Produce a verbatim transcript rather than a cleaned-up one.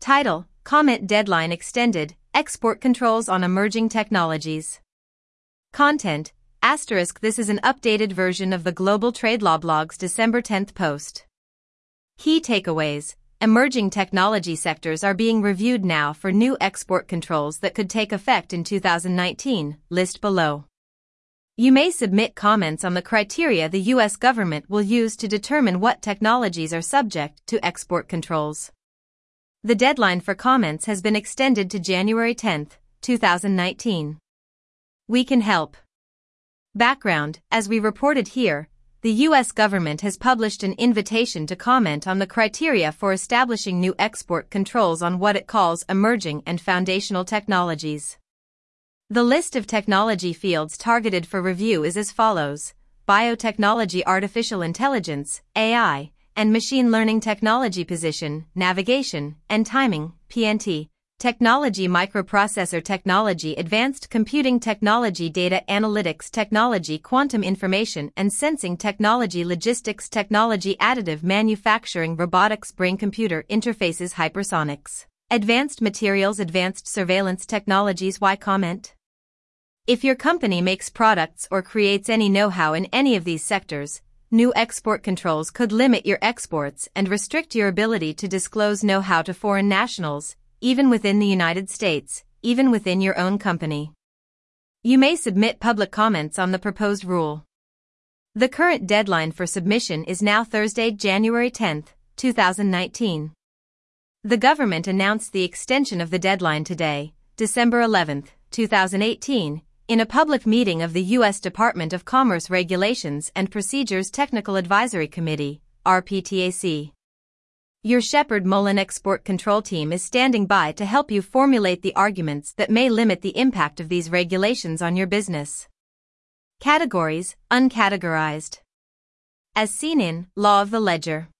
Title: Comment deadline extended, export controls on emerging technologies. Content: Asterisk This is an updated version of the Global Trade Law Blog's December tenth post. Key takeaways: Emerging technology sectors are being reviewed now for new export controls that could take effect in two thousand nineteen, list below. You may submit comments on the criteria the U S government will use to determine what technologies are subject to export controls. The deadline for comments has been extended to January tenth, two thousand nineteen. We can help. Background: As we reported here, the U S government has published an invitation to comment on the criteria for establishing new export controls on what it calls emerging and foundational technologies. The list of technology fields targeted for review is as follows: biotechnology, artificial intelligence, A I, and machine learning technology, position, navigation, and timing, P N T, technology, microprocessor technology, advanced computing technology, data analytics technology, quantum information and sensing technology, logistics technology, additive manufacturing, robotics, brain-computer interfaces, hypersonics, advanced materials, advanced surveillance technologies. Why comment? If your company makes products or creates any know-how in any of these sectors, new export controls could limit your exports and restrict your ability to disclose know-how to foreign nationals, even within the United States, even within your own company. You may submit public comments on the proposed rule. The current deadline for submission is now Thursday, January tenth, two thousand nineteen. The government announced the extension of the deadline today, December eleventh, two thousand eighteen, in a public meeting of the U S Department of Commerce Regulations and Procedures Technical Advisory Committee, R P T A C. Your Shepherd Mullen Export Control Team is standing by to help you formulate the arguments that may limit the impact of these regulations on your business. Categories: Uncategorized. As seen in Law of the Ledger.